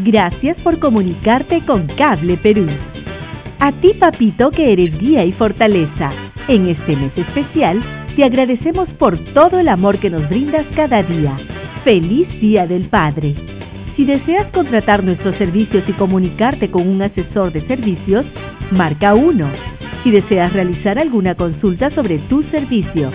Gracias por comunicarte con Cable Perú. A ti, papito, que eres guía y fortaleza. En este mes especial, te agradecemos por todo el amor que nos brindas cada día. ¡Feliz Día del Padre! Si deseas contratar nuestros servicios y comunicarte con un asesor de servicios, marca 1. Si deseas realizar alguna consulta sobre tu servicio.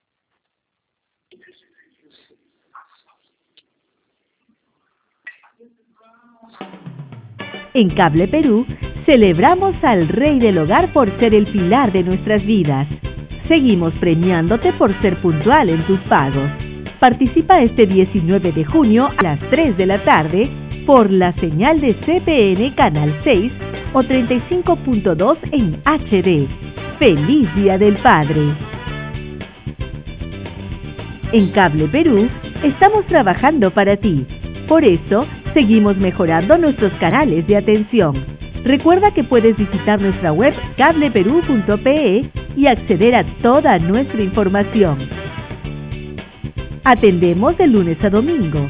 En Cable Perú, celebramos al Rey del Hogar por ser el pilar de nuestras vidas. Seguimos premiándote por ser puntual en tus pagos. Participa este 19 de junio a las 3 de la tarde por la señal de CPN Canal 6 o 35.2 en HD. ¡Feliz Día del Padre! En Cable Perú, estamos trabajando para ti. Por eso, seguimos mejorando nuestros canales de atención. Recuerda que puedes visitar nuestra web cableperú.pe y acceder a toda nuestra información. Atendemos de lunes a domingo.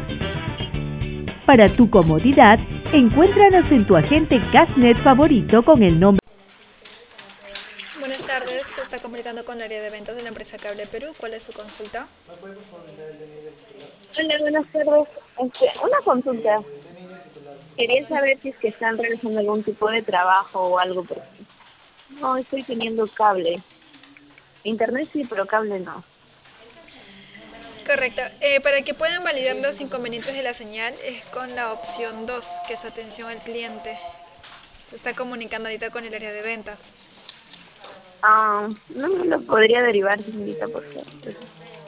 Para tu comodidad, encuéntranos en tu agente Gasnet favorito con el nombre. Buenas tardes, se está comunicando con el área de ventas de la empresa Cable Perú. ¿Cuál es su consulta? Hola, buenas tardes. Una consulta. Quería saber si es que están realizando algún tipo de trabajo o algo, porque no estoy teniendo cable. Internet sí, pero cable no. Correcto. Para que puedan validar los inconvenientes de la señal es con la opción 2, que es atención al cliente. Se está comunicando ahorita con el área de ventas. No me lo podría derivar, señorita, por favor.